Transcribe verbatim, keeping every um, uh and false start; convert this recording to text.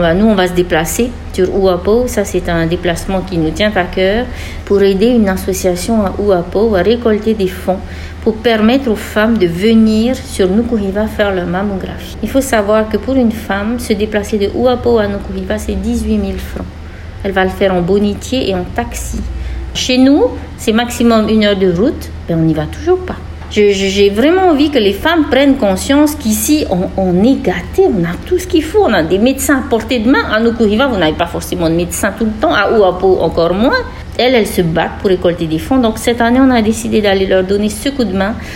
Nous, on va se déplacer sur Ouapo. Ça, c'est un déplacement qui nous tient à cœur pour aider une association à Ouapo à récolter des fonds pour permettre aux femmes de venir sur Nukuhiva faire leur mammographie. Il faut savoir que pour une femme, se déplacer de Ouapo à Nukuhiva, c'est dix-huit mille francs. Elle va le faire en bonitier et en taxi. Chez nous, c'est maximum une heure de route, mais on n'y va toujours pas. Je, je, j'ai vraiment envie que les femmes prennent conscience qu'ici, on, on est gâtés, on a tout ce qu'il faut. On a des médecins à portée de main. À Nukuhiva, vous n'avez pas forcément de médecin tout le temps. À Ouapo, encore moins. Elles, elles se battent pour récolter des fonds. Donc, cette année, on a décidé d'aller leur donner ce coup de main.